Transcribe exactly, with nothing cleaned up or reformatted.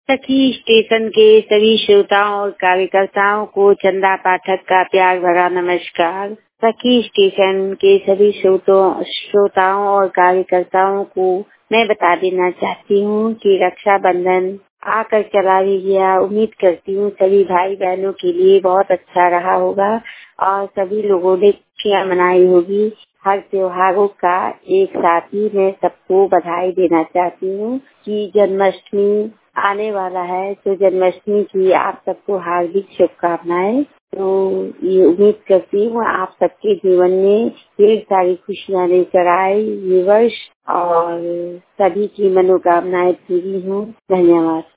सखी स्टेशन के सभी श्रोताओं और कार्यकर्ताओं को चंदा पाठक का प्यार भरा नमस्कार। सखी स्टेशन के सभी श्रोतों श्रोताओं और कार्यकर्ताओं को मैं बता देना चाहती हूँ कि रक्षाबंधन आकर चला भी गया। उम्मीद करती हूँ सभी भाई बहनों के लिए बहुत अच्छा रहा होगा और सभी लोगों ने खुशियाँ मनाई होगी। हर त्योहारों का एक साथ ही मैं सबको बधाई देना चाहती हूँ कि जन्माष्टमी आने वाला है, तो जन्माष्टमी की आप सबको हार्दिक शुभकामनाएं। तो ये उम्मीद करती हूँ आप सबके जीवन में ढेर सारी खुशियाँ लेकर आए ये वर्ष और सभी की मनोकामनाएं पूरी हों। धन्यवाद।